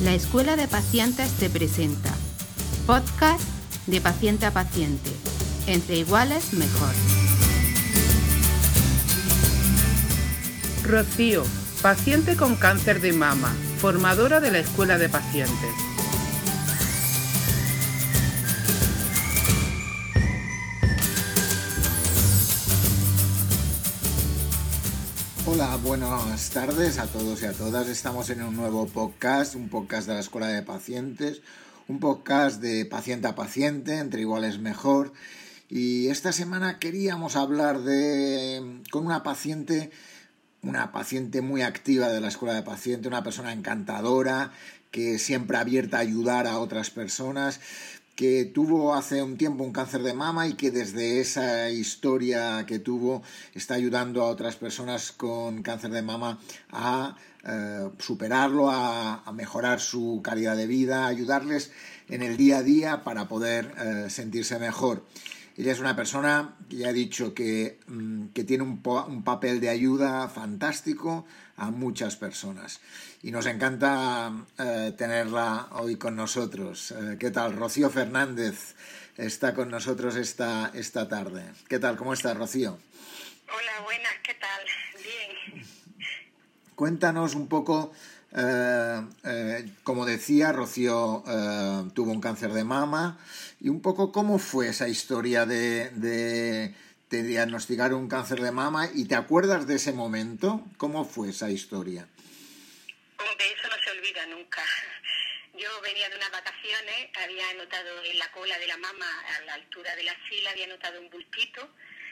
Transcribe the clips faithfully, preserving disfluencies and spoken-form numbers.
La Escuela de Pacientes te presenta podcast de paciente a paciente. Entre iguales, mejor. Rocío, paciente con cáncer de mama, formadora de la Escuela de Pacientes. Hola, buenas tardes a todos y a todas. Estamos en un nuevo podcast, un podcast de la Escuela de Pacientes, un podcast de paciente a paciente, entre iguales mejor. Y esta semana queríamos hablar de con una paciente, una paciente muy activa de la Escuela de Pacientes, una persona encantadora, que siempre abierta a ayudar a otras personas, que tuvo hace un tiempo un cáncer de mama y que desde esa historia que tuvo está ayudando a otras personas con cáncer de mama a eh, superarlo, a, a mejorar su calidad de vida, a ayudarles en el día a día para poder eh, sentirse mejor. Ella es una persona que ya he dicho que, que tiene un, po- un papel de ayuda fantástico a muchas personas. Y nos encanta eh, tenerla hoy con nosotros. Eh, ¿Qué tal? Rocío Fernández está con nosotros esta, esta tarde. ¿Qué tal? ¿Cómo estás, Rocío? Hola, buenas, ¿qué tal? Bien. Cuéntanos un poco, eh, eh, como decía, Rocío eh, tuvo un cáncer de mama y un poco cómo fue esa historia de, de, de diagnosticar un cáncer de mama y ¿te acuerdas de ese momento? ¿Cómo fue esa historia? Hombre, eso no se olvida nunca. Yo venía de unas vacaciones, había notado en la cola de la mama, a la altura de la axila, había notado un bultito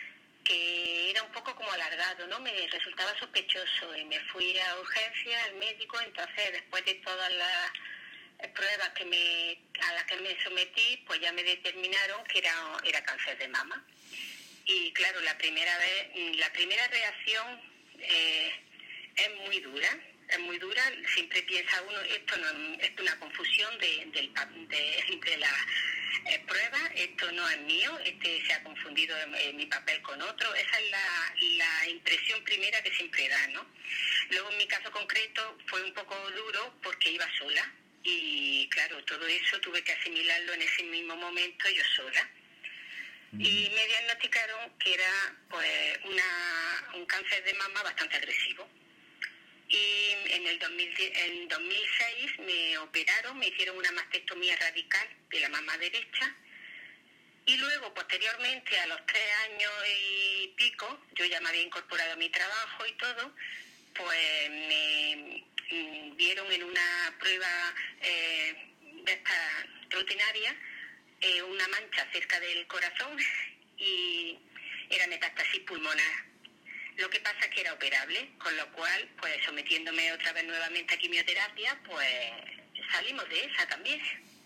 que era un poco como alargado, ¿no? Me resultaba sospechoso y me fui a urgencia al médico. Entonces, después de todas las pruebas que me, a las que me sometí, pues ya me determinaron que era, era cáncer de mama. Y claro, la primera vez, la primera reacción eh, es muy dura, es muy dura. Siempre piensa uno, esto no esto es una confusión de, de, de, de la eh, prueba, esto no es mío, este se ha confundido en, en mi papel con otro. Esa es la, la impresión primera que siempre da, ¿no? Luego en mi caso concreto fue un poco duro porque iba sola y claro, todo eso tuve que asimilarlo en ese mismo momento yo sola. Y me diagnosticaron que era pues una, un cáncer de mama bastante agresivo. Y en el dos mil, en dos mil seis me operaron, me hicieron una mastectomía radical de la mama derecha. Y luego, posteriormente, a los tres años y pico, yo ya me había incorporado a mi trabajo y todo, pues me mm, vieron en una prueba eh, de esta rutinaria eh, una mancha cerca del corazón y era metástasis pulmonar. Lo que pasa es que era operable, con lo cual, pues sometiéndome otra vez nuevamente a quimioterapia, pues salimos de esa también.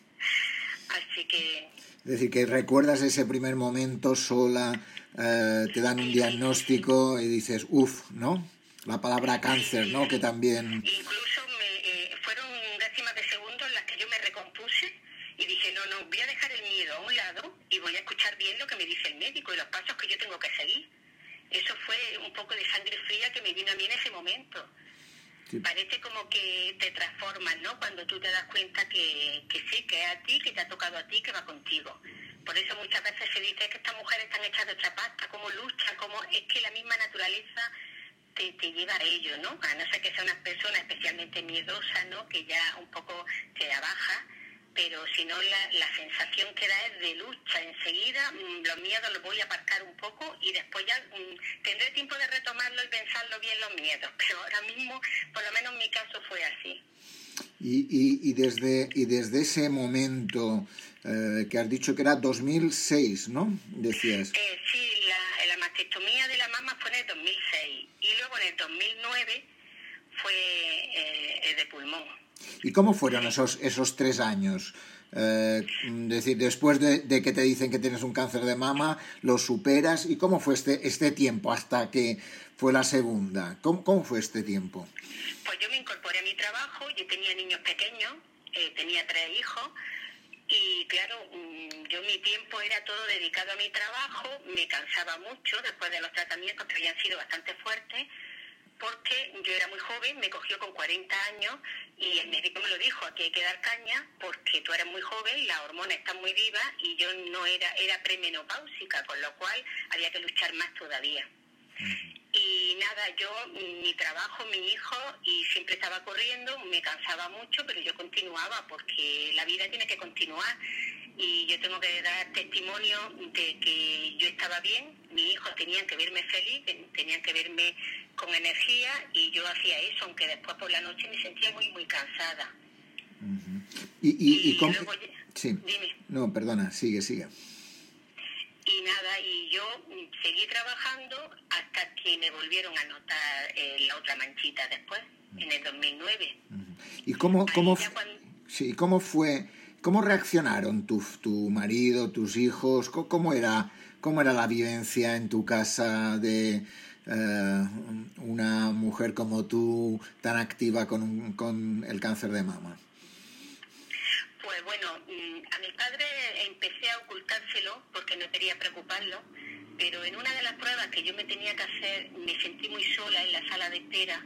Así que... Es decir, que recuerdas ese primer momento sola, eh, te dan un diagnóstico y dices, uff, ¿no? La palabra cáncer, ¿no? Que también... Incluso me, eh, fueron décimas de segundo en las que yo me recompuse y dije, no, no, voy a dejar el miedo a un lado y voy a escuchar bien lo que me dice el médico y los pasos que yo tengo que seguir. Eso fue un poco de sangre fría que me vino a mí en ese momento. Sí. Parece como que te transformas, ¿no? Cuando tú te das cuenta que, que sí, que es a ti, que te ha tocado a ti, que va contigo. Por eso muchas veces se dice que estas mujeres están hechas de otra pasta, cómo luchan, cómo es que la misma naturaleza te, te lleva a ello, ¿no? A no ser que sea una persona especialmente miedosa, ¿no? Que ya un poco te abaja. Pero si no, la, la sensación que da es de lucha. Enseguida mmm, los miedos los voy a aparcar un poco y después ya mmm, tendré tiempo de retomarlo y pensarlo bien los miedos. Pero ahora mismo, por lo menos en mi caso, fue así. Y, y, y, desde, y desde ese momento eh, que has dicho que era dos mil seis, ¿no? Decías. Eh, sí, la, la mastectomía de la mama fue en el dos mil seis y luego en el dos mil nueve fue eh, de pulmón. ¿Y cómo fueron esos, esos tres años? Eh, es decir, después de, de que te dicen que tienes un cáncer de mama, lo superas. ¿Y cómo fue este, este tiempo hasta que fue la segunda? ¿Cómo, cómo fue este tiempo? Pues yo me incorporé a mi trabajo, yo tenía niños pequeños, eh, tenía tres hijos y claro, yo mi tiempo era todo dedicado a mi trabajo, me cansaba mucho después de los tratamientos que habían sido bastante fuertes. porque yo era muy joven, me cogió con cuarenta años y el médico me lo dijo, aquí hay que dar caña porque tú eres muy joven, las hormonas están muy vivas y yo no era, era premenopáusica, con lo cual había que luchar más todavía. Uh-huh. Y nada, yo, mi trabajo, mi hijo, y siempre estaba corriendo, me cansaba mucho, pero yo continuaba porque la vida tiene que continuar. Y yo tengo que dar testimonio de que yo estaba bien, mis hijos tenían que verme feliz, tenían que verme con energía y yo hacía eso, aunque después por la noche me sentía muy, muy cansada. Uh-huh. ¿Y, y, y, y cómo... luego, sí. Dime. No, perdona, sigue, sigue. Y nada, y yo seguí trabajando hasta que me volvieron a notar eh, la otra manchita después, en el dos mil nueve. Uh-huh. ¿Y cómo, cómo, f- cuando... sí, cómo fue... ¿Cómo reaccionaron tu, tu marido, tus hijos? ¿Cómo era, cómo era la vivencia en tu casa de eh, una mujer como tú, tan activa con, un, con el cáncer de mama? Pues bueno, a mi padre empecé a ocultárselo porque no quería preocuparlo, pero en una de las pruebas que yo me tenía que hacer me sentí muy sola en la sala de espera.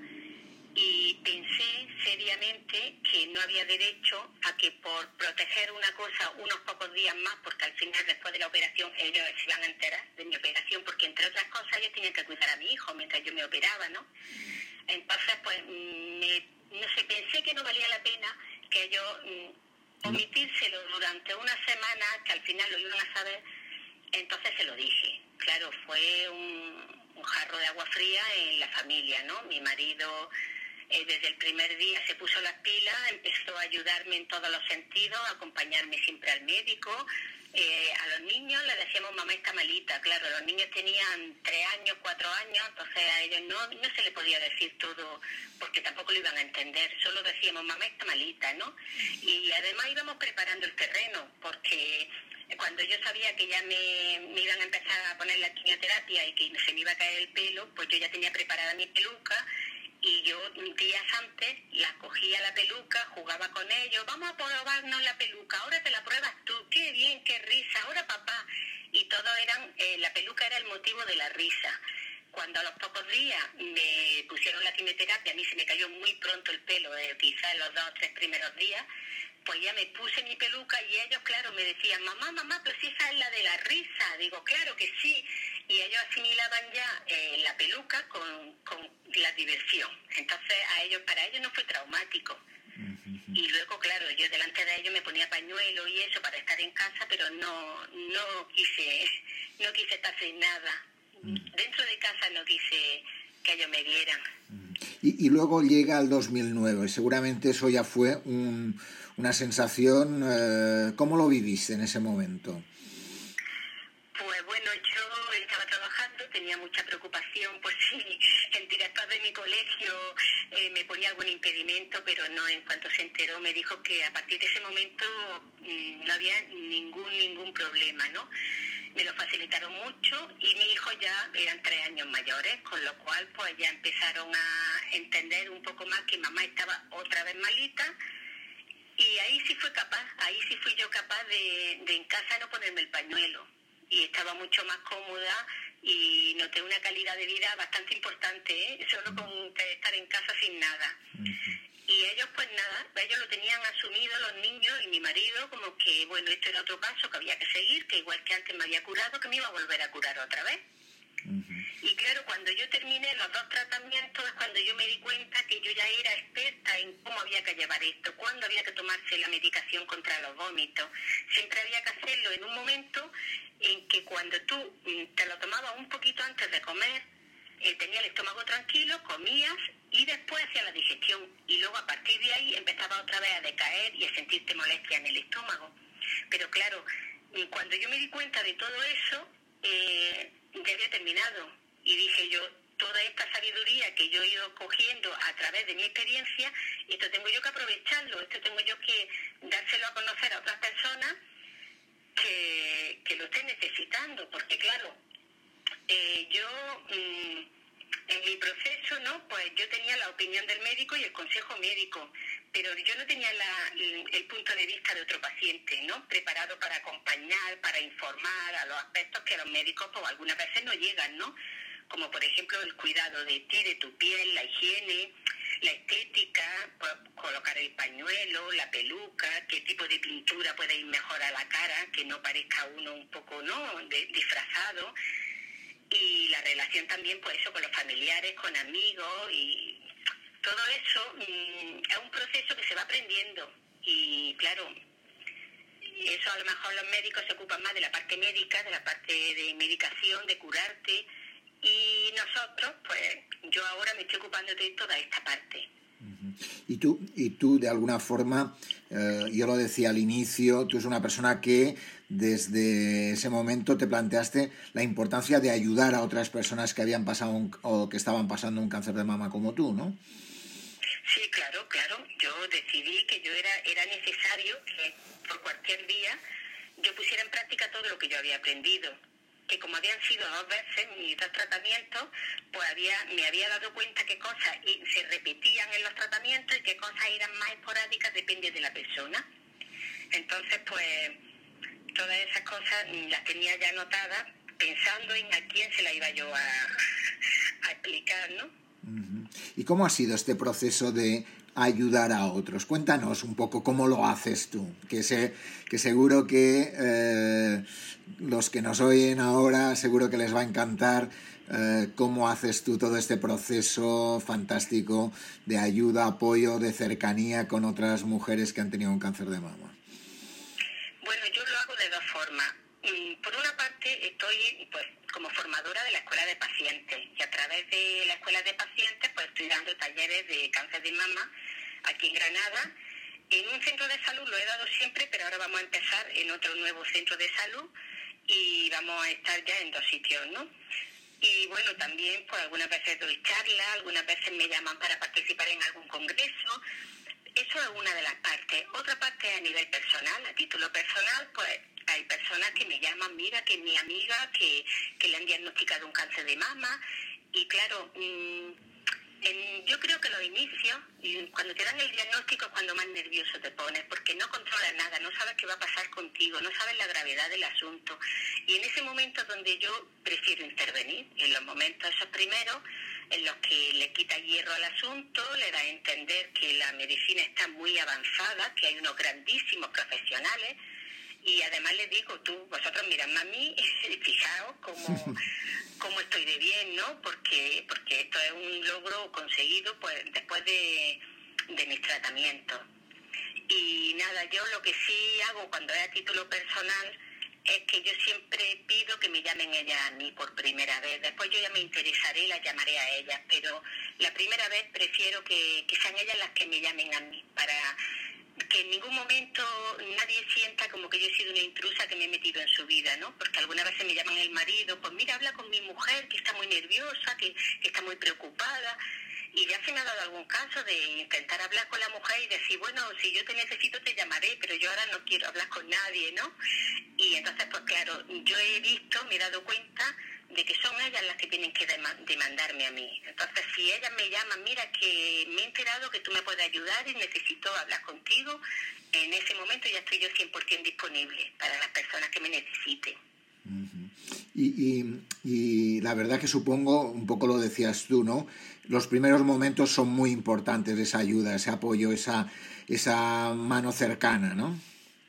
Y pensé seriamente que no había derecho a que por proteger una cosa unos pocos días más, porque al final después de la operación ellos se iban a enterar de mi operación, porque entre otras cosas ellos tenían que cuidar a mi hijo mientras yo me operaba, ¿no? Entonces, pues, me, no sé, pensé que no valía la pena que ellos mm, omitírselo durante una semana, que al final lo iban a saber, entonces se lo dije. Claro, fue un, un jarro de agua fría en la familia, ¿no? Mi marido... Eh, desde el primer día se puso las pilas, empezó a ayudarme en todos los sentidos, a acompañarme siempre al médico. Eh, a los niños les decíamos mamá está malita, claro, los niños tenían tres años, cuatro años, entonces a ellos no, no se les podía decir todo porque tampoco lo iban a entender, solo decíamos mamá está malita, ¿no? Y además íbamos preparando el terreno porque cuando yo sabía que ya me, me iban a empezar a poner la quimioterapia y que se me iba a caer el pelo, pues yo ya tenía preparada mi peluca. Y yo días antes la cogía la peluca, jugaba con ellos, vamos a probarnos la peluca, ahora te la pruebas tú, qué bien, qué risa, ahora papá. Y todo eran, eh, la peluca era el motivo de la risa. Cuando a los pocos días me pusieron la quimioterapia, a mí se me cayó muy pronto el pelo, eh, quizás en los dos o tres primeros días, pues ya me puse mi peluca y ellos, claro, me decían, mamá, mamá, pero si esa es la de la risa. Digo, claro que sí. Y ellos asimilaban ya eh, la peluca con, con la diversión. Entonces, a ellos, para ellos no fue traumático. Uh-huh. Y luego, claro, yo delante de ellos me ponía pañuelo y eso para estar en casa, pero no, no quise, no quise estar sin nada. Uh-huh. Dentro de casa no quise que ellos me vieran. Uh-huh. Y, y luego llega el dos mil nueve. Seguramente eso ya fue un, una sensación. Eh, ¿Cómo lo viviste en ese momento? Pues bueno, yo estaba trabajando, tenía mucha preocupación por si el director de mi colegio eh, me ponía algún impedimento, pero no, en cuanto se enteró me dijo que a partir de ese momento mmm, no había ningún ningún problema, ¿no? Me lo facilitaron mucho y mis hijos ya eran tres años mayores, con lo cual pues ya empezaron a entender un poco más que mamá estaba otra vez malita. Y ahí sí fue capaz, ahí sí fui yo capaz de, de en casa no ponerme el pañuelo. Y estaba mucho más cómoda y noté una calidad de vida bastante importante, ¿eh? Solo con estar en casa sin nada. Uh-huh. Y ellos pues nada, ellos lo tenían asumido, los niños y mi marido, como que bueno, esto era otro paso que había que seguir, que igual que antes me había curado, que me iba a volver a curar otra vez. Uh-huh. Y claro, cuando yo terminé los dos tratamientos es cuando yo me di cuenta que yo ya era experta en cómo había que llevar esto, cuándo había que tomarse la medicación contra los vómitos. Siempre había que hacerlo en un momento en que cuando tú te lo tomabas un poquito antes de comer, eh, tenía el estómago tranquilo, comías y después hacía la digestión. Y luego a partir de ahí empezaba otra vez a decaer y a sentirte molestia en el estómago. Pero claro, cuando yo me di cuenta de todo eso, eh, ya había terminado. Y dije yo, toda esta sabiduría que yo he ido cogiendo a través de mi experiencia, esto tengo yo que aprovecharlo, esto tengo yo que dárselo a conocer a otras personas que, que lo estén necesitando, porque claro, eh, yo mmm, en mi proceso, ¿no? Pues yo tenía la opinión del médico y el consejo médico, pero yo no tenía la, el punto de vista de otro paciente, ¿no? Preparado para acompañar, para informar a los aspectos que los médicos pues algunas veces no llegan, ¿no? como por ejemplo el cuidado de ti, de tu piel, la higiene, la estética, pues, colocar el pañuelo, la peluca, qué tipo de pintura puede ir mejor a la cara, que no parezca uno un poco, ¿no?, de, disfrazado. Y la relación también, pues eso, con los familiares, con amigos, y todo eso mmm, es un proceso que se va aprendiendo. Y claro, eso a lo mejor los médicos se ocupan más de la parte médica, de la parte de medicación, de curarte, y nosotros, pues yo ahora me estoy ocupando de toda esta parte. Y tú, y tú de alguna forma, eh, yo lo decía al inicio, tú eres una persona que desde ese momento te planteaste la importancia de ayudar a otras personas que habían pasado un, o que estaban pasando un cáncer de mama como tú, ¿no? Sí, claro, claro. Yo decidí que yo era, era necesario que por cualquier día yo pusiera en práctica todo lo que yo había aprendido. Que como habían sido dos veces mis dos tratamientos, pues había, me había dado cuenta que cosas se repetían en los tratamientos y que cosas eran más esporádicas, depende de la persona. Entonces, pues, todas esas cosas las tenía ya anotadas, pensando en a quién se la iba yo a, a explicar, ¿no? Uh-huh. ¿Y cómo ha sido este proceso de ayudar a otros? Cuéntanos un poco cómo lo haces tú, que sé que seguro que eh, los que nos oyen ahora seguro que les va a encantar eh, cómo haces tú todo este proceso fantástico de ayuda, apoyo, de cercanía con otras mujeres que han tenido un cáncer de mama. Bueno, yo lo hago de dos formas. Por una parte, estoy pues como formadora de la Escuela de Pacientes, y a través de la Escuela de Pacientes pues estoy dando talleres de cáncer de mama aquí en Granada. En un centro de salud lo he dado siempre, pero ahora vamos a empezar en otro nuevo centro de salud y vamos a estar ya en dos sitios, ¿no? Y bueno, también pues algunas veces doy charlas, algunas veces me llaman para participar en algún congreso. Eso es una de las partes. Otra parte es a nivel personal, a título personal, pues hay personas que me llaman, mira, que mi amiga, que, que le han diagnosticado un cáncer de mama, y claro, mmm, en, yo creo que los inicios, cuando te dan el diagnóstico es cuando más nervioso te pones, porque no controlas nada, no sabes qué va a pasar contigo, no sabes la gravedad del asunto, y en ese momento es donde yo prefiero intervenir, en los momentos esos primeros, en los que le quita hierro al asunto, le da a entender que la medicina está muy avanzada, que hay unos grandísimos profesionales, y además les digo, tú, vosotros miradme a mí, fijaos cómo, cómo estoy de bien, ¿no? Porque, porque esto es un logro conseguido pues después de, de mis tratamientos. Y nada, yo lo que sí hago cuando es a título personal es que yo siempre pido que me llamen ellas a mí por primera vez. Después yo ya me interesaré y las llamaré a ellas, pero la primera vez prefiero que, que sean ellas las que me llamen a mí, para que en ningún momento nadie sienta como que yo he sido una intrusa que me he metido en su vida, ¿no? Porque algunas veces me llaman el marido, pues mira, habla con mi mujer que está muy nerviosa, que, que está muy preocupada. Y ya se me ha dado algún caso de intentar hablar con la mujer y decir, bueno, si yo te necesito te llamaré, pero yo ahora no quiero hablar con nadie, ¿no? Y entonces, pues claro, yo he visto, me he dado cuenta de que son ellas las que tienen que demandarme a mí. Entonces, si ellas me llaman, mira, que me he enterado que tú me puedes ayudar y necesito hablar contigo, en ese momento ya estoy yo cien por ciento disponible para las personas que me necesiten. Uh-huh. Y, y, y la verdad que supongo, un poco lo decías tú, ¿no? Los primeros momentos son muy importantes, esa ayuda, ese apoyo, esa, esa mano cercana, ¿no?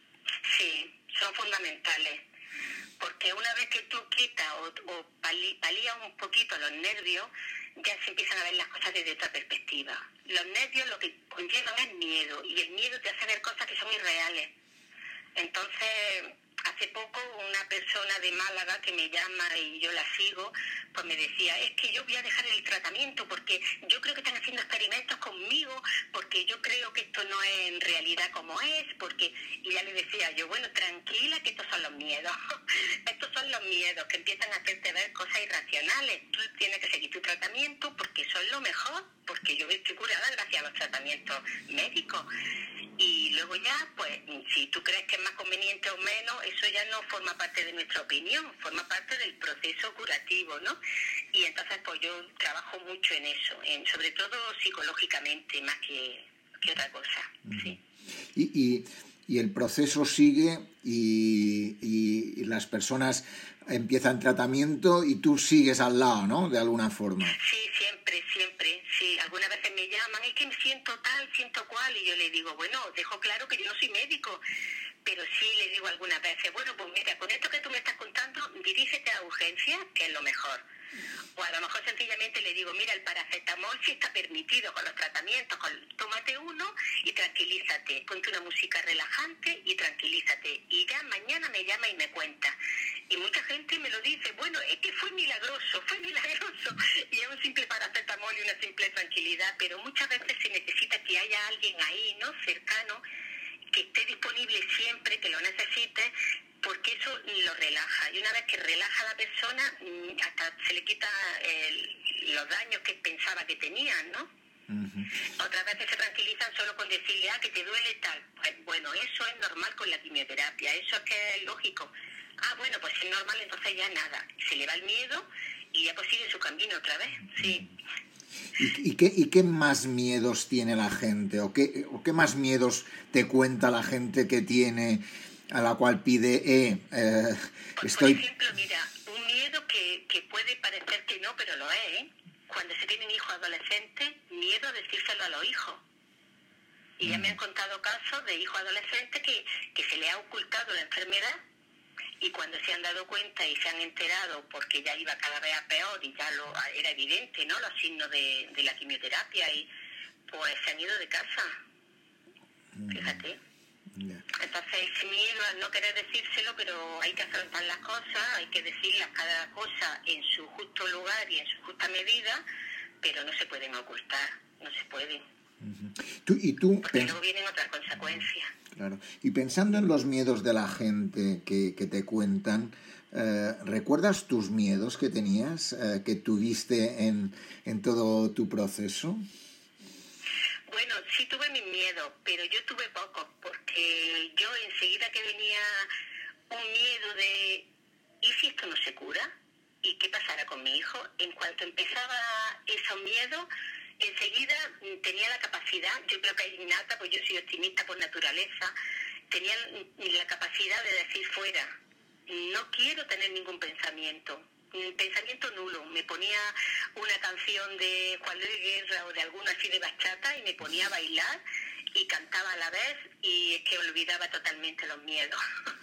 Sí, son fundamentales. Porque una vez que tú quitas o, o palías un poquito los nervios, ya se empiezan a ver las cosas desde otra perspectiva. Los nervios lo que conllevan es miedo, y el miedo te hace ver cosas que son irreales. Entonces, hace poco una persona de Málaga que me llama y yo la sigo, pues me decía, es que yo voy a dejar el tratamiento porque yo creo que están haciendo experimentos conmigo, porque yo creo que esto no es en realidad como es, porque... Y ya le decía yo, bueno, tranquila, que estos son los miedos. Estos son los miedos que empiezan a hacerte ver cosas irracionales. Tú tienes que seguir tu tratamiento porque son lo mejor, porque yo estoy curada gracias a los tratamientos médicos. Y luego ya, pues, si tú crees que es más conveniente o menos, eso ya no forma parte de nuestra opinión, forma parte del proceso curativo, ¿no? Y entonces, pues yo trabajo mucho en eso, en, sobre todo psicológicamente, más que, que otra cosa, uh-huh. Sí. Y, y y el proceso sigue y, y, y las personas empiezan tratamiento y tú sigues al lado, ¿no? De alguna forma. Sí, siempre, siempre, sí. Algunas veces me llaman, es que me siento tal, siento cual, y yo le digo, bueno, dejo claro que yo no soy médico, pero sí le digo algunas veces, bueno, pues mira, con esto que tú me estás contando, dirígete a urgencias, que es lo mejor. O a lo mejor sencillamente le digo, mira, el paracetamol sí está permitido con los tratamientos, con, tómate uno y tranquilízate, ponte una música relajante y tranquilízate. Y ya mañana me llama y me cuenta. Y mucha gente me lo dice, bueno, es que fue milagroso, fue milagroso. Y es un simple paracetamol y una simple tranquilidad, pero muchas veces se necesita que haya alguien ahí, ¿no?, cercano, que esté disponible siempre, que lo necesite, porque eso lo relaja. Y una vez que relaja a la persona, hasta se le quita el, los daños que pensaba que tenían, ¿no? Uh-huh. Otras veces se tranquilizan solo con decirle, ah, que te duele tal. Pues, bueno, eso es normal con la quimioterapia, eso es que es lógico. Ah, bueno, pues si es normal, entonces ya nada. Se le va el miedo y ya pues sigue su camino otra vez, sí. ¿Y, y, qué, ¿Y qué más miedos tiene la gente? ¿O qué, ¿O qué más miedos te cuenta la gente que tiene, a la cual pide, eh, eh pues, estoy... Por ejemplo, mira, un miedo que, que puede parecer que no, pero lo es, ¿eh? Cuando se tienen hijos adolescentes, miedo a decírselo a los hijos. Y mm. ya me han contado casos de hijos adolescentes que, que se les ha ocultado la enfermedad, y cuando se han dado cuenta y se han enterado, porque ya iba cada vez a peor y ya lo era evidente, ¿no?, los signos de, de la quimioterapia, y pues se han ido de casa. Fíjate. Yeah. Entonces ese miedo al no querer decírselo, pero hay que afrontar las cosas, hay que decirlas cada cosa en su justo lugar y en su justa medida, pero no se pueden ocultar, no se pueden. Uh-huh. ¿Tú, y tú porque pens- luego vienen otras consecuencias. Claro. Y pensando en los miedos de la gente que, que te cuentan, eh, ¿recuerdas tus miedos que tenías, eh, que tuviste en, en todo tu proceso? Bueno, sí tuve mis miedos, pero yo tuve pocos, porque yo enseguida que venía un miedo de ¿y si esto no se cura? ¿Y qué pasará con mi hijo? En cuanto empezaba esos miedos, enseguida tenía la capacidad, yo creo que es innata, pues yo soy optimista por naturaleza, tenía la capacidad de decir fuera, no quiero tener ningún pensamiento, pensamiento nulo. Me ponía una canción de Juan Luis Guerra o de alguno así de bachata y me ponía a bailar y cantaba a la vez, y es que olvidaba totalmente los miedos.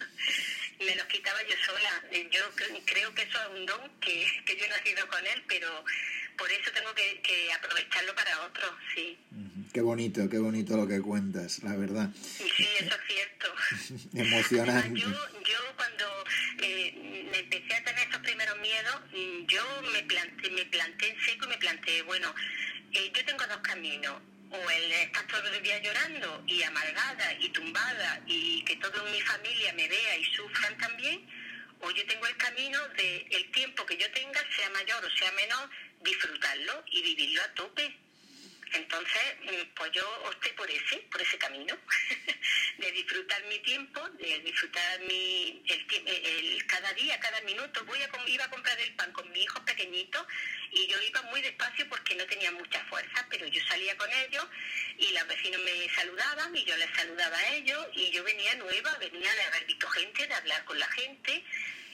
Me los quitaba yo sola. Yo creo que eso es un don que, que yo he nacido con él, pero por eso tengo que, que aprovecharlo para otros, sí. Qué bonito, qué bonito lo que cuentas, la verdad. Sí, eso es cierto. Emocionante. Además, yo, yo cuando eh, me empecé a tener estos primeros miedos, yo me planté, me planté en seco y me planteé, bueno, eh, yo tengo dos caminos. O el estar todo el día llorando y amargada y tumbada y que toda mi familia me vea y sufran también, o yo tengo el camino de el tiempo que yo tenga, sea mayor o sea menor, disfrutarlo y vivirlo a tope. Entonces, pues yo opté por ese, por ese camino, de disfrutar mi tiempo, de disfrutar mi el, el cada día, cada minuto. Voy a iba a comprar el pan con mis hijos pequeñitos y yo iba muy despacio porque no tenía mucha fuerza, pero yo salía con ellos y los vecinos me saludaban y yo les saludaba a ellos, y yo venía nueva, venía de haber visto gente, de hablar con la gente.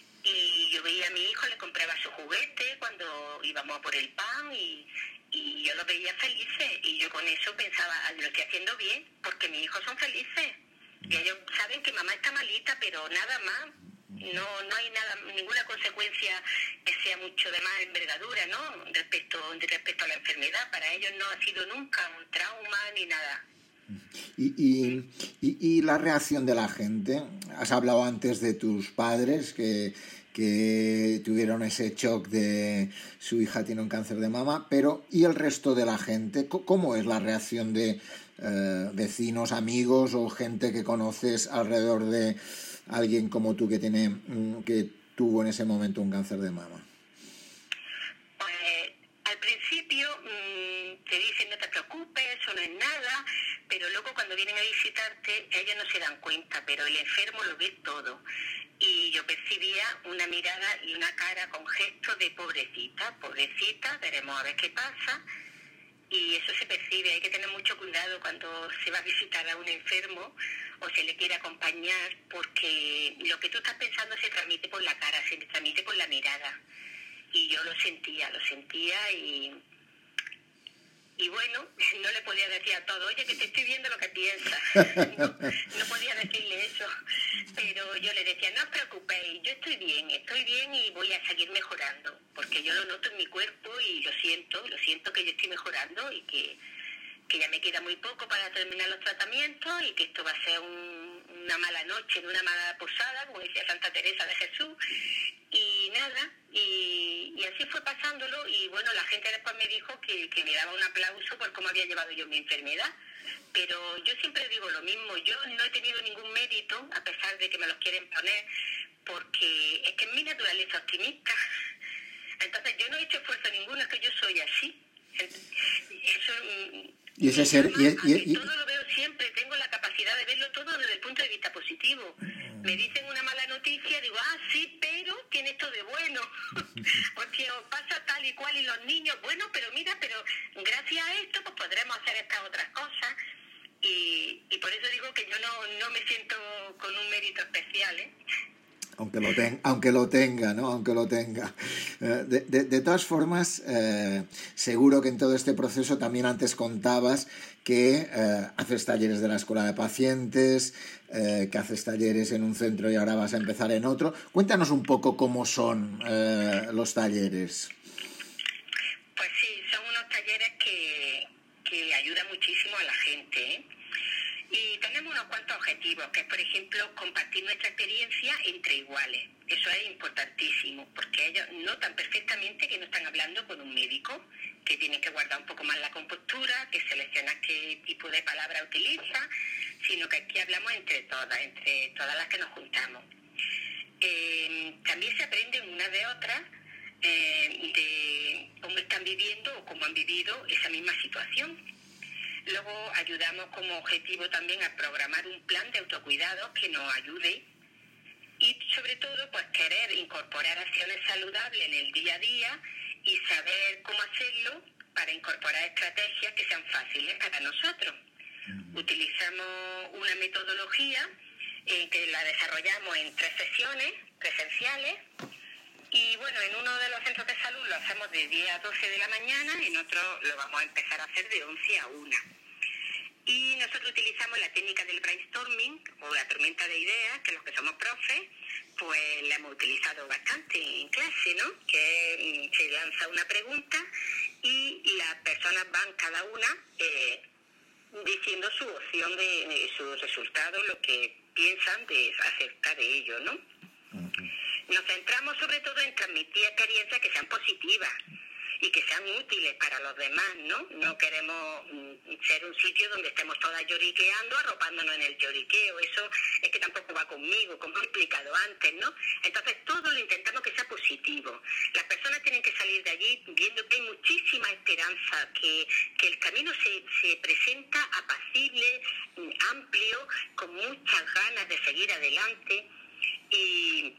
Y yo veía a mi hijo, le compraba su juguete cuando íbamos a por el pan y, y yo los veía felices. Y yo con eso pensaba, lo estoy haciendo bien, porque mis hijos son felices. Y ellos saben que mamá está malita, pero nada más. No no hay nada, ninguna consecuencia que sea mucho de más envergadura, ¿no? Respecto, respecto a la enfermedad. Para ellos no ha sido nunca un trauma ni nada. Y, y, y, y la reacción de la gente. Has hablado antes de tus padres que, que tuvieron ese shock de su hija tiene un cáncer de mama, pero ¿y el resto de la gente? ¿Cómo es la reacción de eh, vecinos, amigos o gente que conoces alrededor de alguien como tú que tiene que tuvo en ese momento un cáncer de mama? Pues al principio mmm, te dicen no te preocupes, eso no es nada, pero luego cuando vienen a visitarte ellos no se dan cuenta, pero el enfermo lo ve todo. Y yo percibía una mirada y una cara con gestos de pobrecita, pobrecita, veremos a ver qué pasa. y eso se percibe. Hay que tener mucho cuidado cuando se va a visitar a un enfermo o se le quiere acompañar, porque lo que tú estás pensando se transmite por la cara, se transmite por la mirada. Y yo lo sentía, lo sentía y... Y bueno, no le podía decir a todo, oye, que te estoy viendo lo que piensas. No, no podía decirle eso. Pero yo le decía, no os preocupéis, yo estoy bien, estoy bien y voy a seguir mejorando. Porque yo lo noto en mi cuerpo y lo siento, lo siento que yo estoy mejorando y que, que ya me queda muy poco para terminar los tratamientos y que esto va a ser un, una mala noche, una mala posada, como decía Santa Teresa de Jesús. Y nada, y, y así fue pasándolo, y bueno, la gente después me dijo que, que me daba un aplauso por cómo había llevado yo mi enfermedad, pero yo siempre digo lo mismo, yo no he tenido ningún mérito, a pesar de que me los quieren poner, porque es que es mi naturaleza optimista, entonces yo no he hecho esfuerzo ninguno, es que yo soy así. Eso, y ese ser y, y, y... todo lo veo siempre, tengo la capacidad de verlo todo desde el punto de vista positivo. Me dicen una mala noticia, digo, ah, sí, pero tiene esto de bueno, porque os pasa tal y cual, y los niños, bueno, pero mira, pero gracias a esto pues podremos hacer estas otras cosas, y, y por eso digo que yo no, no me siento con un mérito especial, ¿eh? Aunque lo, ten, aunque lo tenga, ¿no? Aunque lo tenga. De, de, de todas formas, eh, seguro que en todo este proceso también antes contabas que eh, haces talleres de la Escuela de Pacientes, eh, que haces talleres en un centro y ahora vas a empezar en otro. Cuéntanos un poco cómo son eh, los talleres. Pues sí, son unos talleres que, que ayudan muchísimo a la gente, ¿eh? Y tenemos unos cuantos objetivos, que es, por ejemplo, compartir nuestra experiencia entre iguales. Eso es importantísimo, porque ellos notan perfectamente que no están hablando con un médico, que tienen que guardar un poco más la compostura, que seleccionar qué tipo de palabra utiliza, sino que aquí hablamos entre todas, entre todas las que nos juntamos. Eh, también se aprenden una de otras eh, de cómo están viviendo o cómo han vivido esa misma situación. Luego ayudamos como objetivo también a programar un plan de autocuidados que nos ayude y sobre todo pues querer incorporar acciones saludables en el día a día y saber cómo hacerlo para incorporar estrategias que sean fáciles para nosotros. Utilizamos una metodología eh, que la desarrollamos en tres sesiones presenciales. Y bueno, en uno de los centros de salud lo hacemos de diez a doce de la mañana, en otro lo vamos a empezar a hacer de once a una. Y nosotros utilizamos la técnica del brainstorming o la tormenta de ideas, que los que somos profes, pues la hemos utilizado bastante en clase, ¿no? Que se lanza una pregunta y las personas van cada una eh, diciendo su opción de, de su resultado, lo que piensan de acerca de ello, ¿no? Nos centramos sobre todo en transmitir experiencias que sean positivas y que sean útiles para los demás, ¿no? No queremos mm, ser un sitio donde estemos todas lloriqueando, arropándonos en el lloriqueo. Eso es que tampoco va conmigo, como he explicado antes, ¿no? Entonces todo lo intentamos que sea positivo. Las personas tienen que salir de allí viendo que hay muchísima esperanza, que, que el camino se, se presenta apacible, amplio, con muchas ganas de seguir adelante. Y...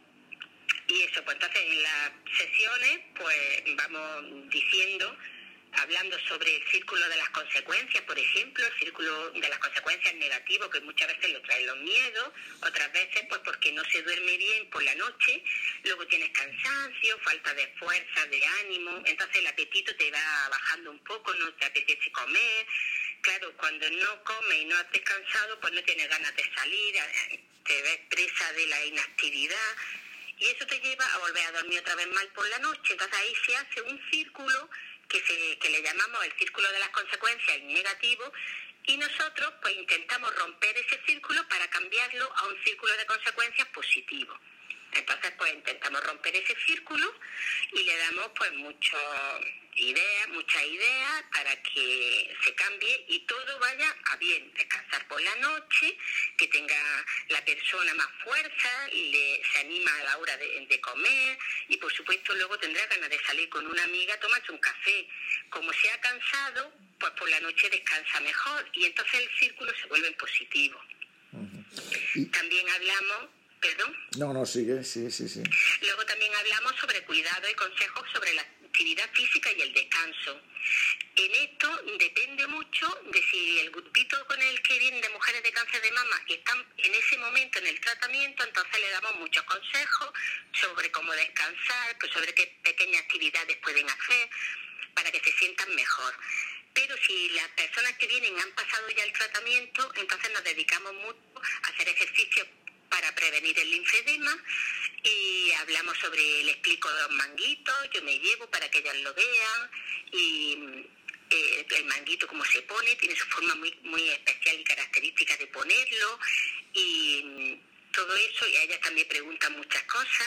Y eso, pues entonces en las sesiones pues vamos diciendo, hablando sobre el círculo de las consecuencias, por ejemplo, el círculo de las consecuencias negativas, que muchas veces lo traen los miedos, otras veces pues porque no se duerme bien por la noche, luego tienes cansancio, falta de fuerza, de ánimo, entonces el apetito te va bajando un poco, no te apetece comer. Claro, cuando no comes y no has descansado, pues no tienes ganas de salir, te ves presa de la inactividad. Y eso te lleva a volver a dormir otra vez mal por la noche. Entonces ahí se hace un círculo que, se, que le llamamos el círculo de las consecuencias en negativo, y nosotros pues intentamos romper ese círculo para cambiarlo a un círculo de consecuencias positivo. Entonces pues intentamos romper ese círculo y le damos pues muchas ideas, muchas ideas para que se cambie y todo vaya a bien. Descansar por la noche, que tenga la persona más fuerza, le, se anima a la hora de, de comer y por supuesto luego tendrá ganas de salir con una amiga a tomarse un café. Como se ha cansado, pues por la noche descansa mejor y entonces el círculo se vuelve en positivo. Uh-huh. Y... También hablamos... ¿Perdón? No, no, sigue, sí, sí, sí. Luego también hablamos sobre cuidado y consejos sobre la actividad física y el descanso. en esto depende mucho de si el grupito con el que vienen de mujeres de cáncer de mama están en ese momento en el tratamiento, entonces le damos muchos consejos sobre cómo descansar, pues sobre qué pequeñas actividades pueden hacer para que se sientan mejor. Pero si las personas que vienen han pasado ya el tratamiento, entonces nos dedicamos mucho a hacer ejercicios para prevenir el linfedema y hablamos sobre, le explico los manguitos, yo me llevo para que ellas lo vean y eh, el manguito cómo se pone, tiene su forma muy muy especial y característica de ponerlo y todo eso, y a ellas también preguntan muchas cosas.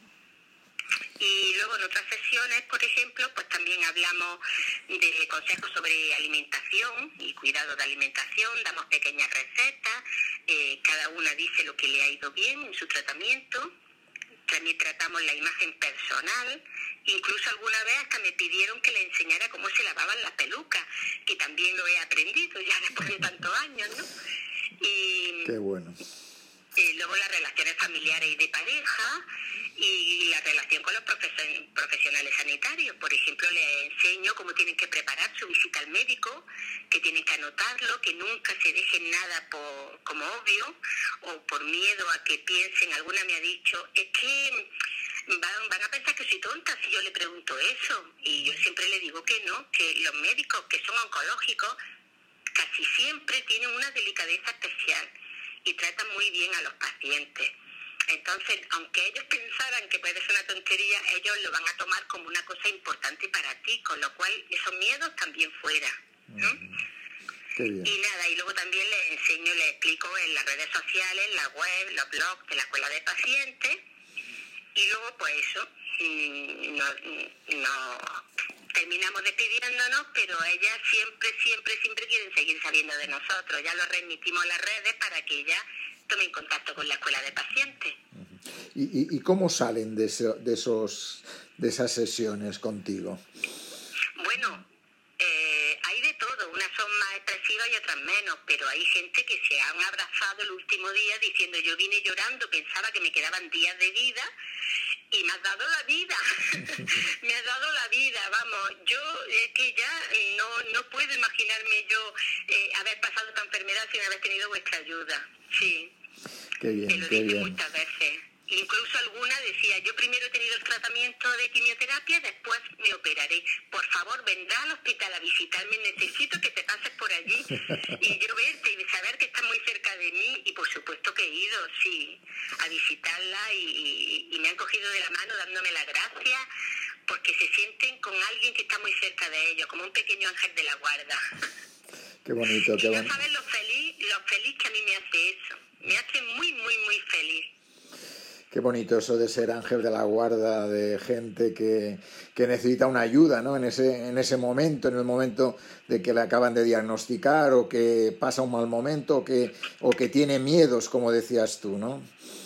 Y luego en otras sesiones, por ejemplo, pues también hablamos de consejos sobre alimentación y cuidado de alimentación, damos pequeñas recetas, eh, cada una dice lo que le ha ido bien en su tratamiento, también tratamos la imagen personal, incluso alguna vez hasta me pidieron que le enseñara cómo se lavaban las pelucas, que también lo he aprendido ya después de tantos años, ¿no? Y, qué bueno. Eh, luego las relaciones familiares y de pareja y la relación con los profes- profesionales sanitarios. Por ejemplo, les enseño cómo tienen que preparar su visita al médico, que tienen que anotarlo, que nunca se dejen nada por, como obvio o por miedo a que piensen. Alguna me ha dicho, es que van, van a pensar que soy tonta si yo le pregunto eso. Y yo siempre le digo que no, que los médicos que son oncológicos casi siempre tienen una delicadeza especial y tratan muy bien a los pacientes. Entonces, aunque ellos pensaran que puede ser una tontería, ellos lo van a tomar como una cosa importante para ti, con lo cual esos miedos también fuera, ¿no? Mm, qué bien. Y nada, y luego también les enseño, les explico en las redes sociales, la web, los blogs de la escuela de pacientes, y luego pues eso, no, no terminamos despidiéndonos, pero ellas siempre, siempre, siempre quieren seguir sabiendo de nosotros. Ya lo remitimos a las redes para que ellas tomen contacto con la escuela de pacientes. ¿Y, y, y cómo salen de, eso, de, esos, de esas sesiones contigo? Bueno, eh, hay de todo. Unas son más expresivas y otras menos, pero hay gente que se han abrazado el último día diciendo yo vine llorando, pensaba que me quedaban días de vida y me has dado la vida, me has dado la vida, vamos, yo es que ya no, no puedo imaginarme yo eh, haber pasado esta enfermedad sin haber tenido vuestra ayuda, sí. Qué bien, te lo qué dije bien. Muchas veces. Incluso alguna decía, yo primero he tenido el tratamiento de quimioterapia, después me operaré. Por favor, vendrá al hospital a visitarme, necesito que te pases por allí y yo verte y saber que estás muy cerca de mí. Y por supuesto que he ido, sí, a visitarla y, y, y me han cogido de la mano dándome las gracias porque se sienten con alguien que está muy cerca de ellos, como un pequeño ángel de la guarda. Qué bonito, qué bonito. Y bonito. no sabes lo feliz, lo feliz que a mí me hace eso. Me hace muy, muy, muy feliz. Qué bonito eso de ser ángel de la guarda de gente que, que necesita una ayuda, ¿no? En ese, en ese momento, en el momento de que le acaban de diagnosticar o que pasa un mal momento o que, o que tiene miedos, como decías tú, ¿no?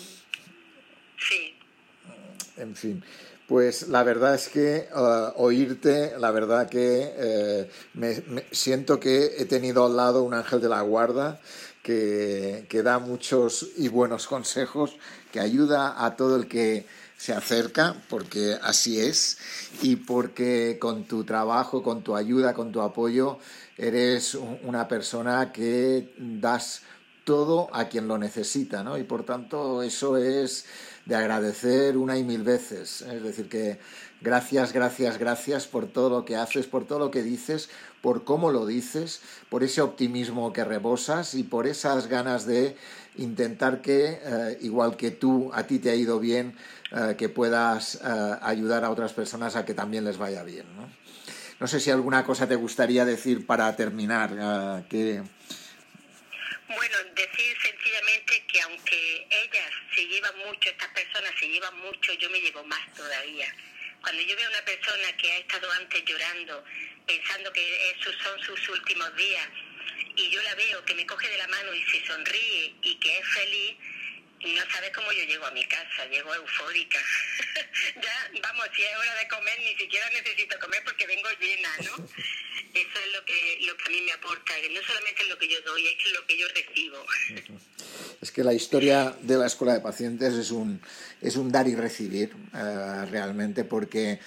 Sí. En fin, pues la verdad es que uh, oírte, la verdad que eh, me, me siento que he tenido al lado un ángel de la guarda que, que da muchos y buenos consejos, que ayuda a todo el que se acerca, porque así es, y porque con tu trabajo, con tu ayuda, con tu apoyo, eres una persona que das todo a quien lo necesita, ¿no? Y por tanto eso es de agradecer una y mil veces. Es decir, que gracias, gracias, gracias por todo lo que haces, por todo lo que dices, por cómo lo dices, por ese optimismo que rebosas y por esas ganas de intentar que, eh, igual que tú, a ti te ha ido bien, eh, que puedas eh, ayudar a otras personas a que también les vaya bien, ¿no? No sé si alguna cosa te gustaría decir para terminar. Eh, que... Bueno, decir sencillamente que aunque ellas se llevan mucho, estas personas se llevan mucho, yo me llevo más todavía. Cuando yo veo a una persona que ha estado antes llorando, pensando que esos son sus últimos días, y yo la veo que me coge de la mano y se sonríe y que es feliz, no sabes cómo yo llego a mi casa, llego eufórica. Ya, vamos, si es hora de comer, ni siquiera necesito comer porque vengo llena, ¿no? Eso es lo que, lo que a mí me aporta, que no solamente es lo que yo doy, es lo que yo recibo. Es que la historia de la Escuela de Pacientes es un, es un dar y recibir, eh, realmente, porque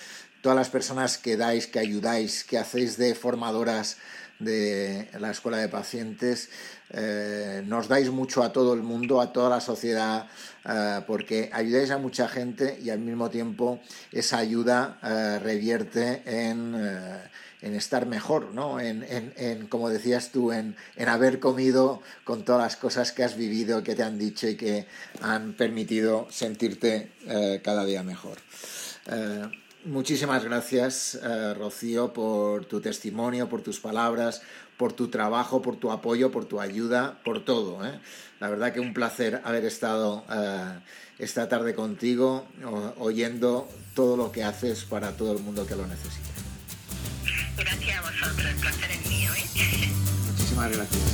todas las personas que dais, que ayudáis, que hacéis de formadoras de la Escuela de Pacientes. Eh, nos dais mucho a todo el mundo, a toda la sociedad, eh, porque ayudáis a mucha gente y al mismo tiempo esa ayuda eh, revierte en, eh, en estar mejor, ¿no? En, en, en, como decías tú, en, en haber comido con todas las cosas que has vivido, que te han dicho y que han permitido sentirte eh, cada día mejor. Eh, Muchísimas gracias, eh, Rocío, por tu testimonio, por tus palabras, por tu trabajo, por tu apoyo, por tu ayuda, por todo, ¿eh? La verdad que un placer haber estado eh, esta tarde contigo, o, oyendo todo lo que haces para todo el mundo que lo necesite. Gracias a vosotros, el placer es mío, ¿eh? Muchísimas gracias.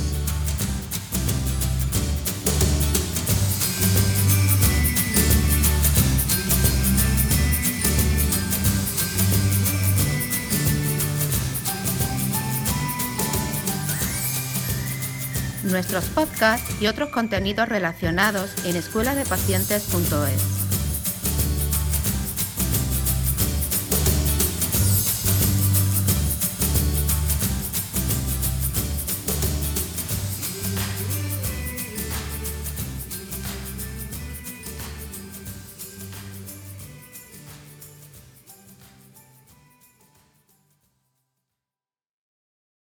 Nuestros podcasts y otros contenidos relacionados en escuela de pacientes punto es.